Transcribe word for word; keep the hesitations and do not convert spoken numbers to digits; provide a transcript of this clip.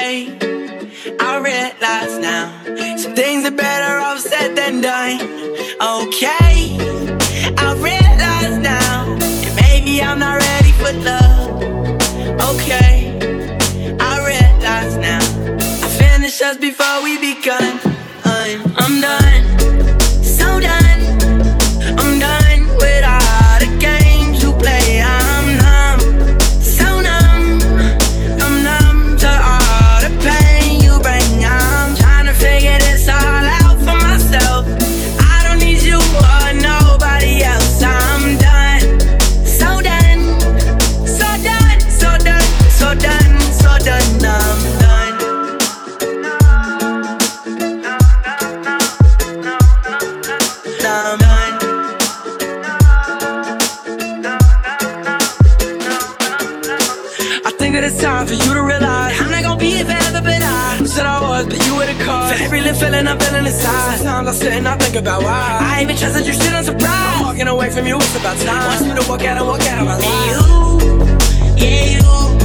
okay. I realize now some things are better off said than done. Okay, I realize now that maybe I'm not ready for love. Okay, I realize now I finished us before we begun. I'm done, so done. I'm done with all the games you play. I'm numb, so numb. I'm numb to all the pain you bring. I'm trying to figure this all out for myself. I don't need you or nobody else. I'm done, so done, so done, so done, so done, so done. I'm done. I'm done. I think that it's time for you to realize I'm not gonna be here forever, but I said I was, but you were the cause. For every little feeling I'm feeling inside. Sometimes I sit and I think about why I even trust that you shit unsurprised. I'm walking away from you, it's about time. Want you to walk out and walk out of my life. And you, yeah you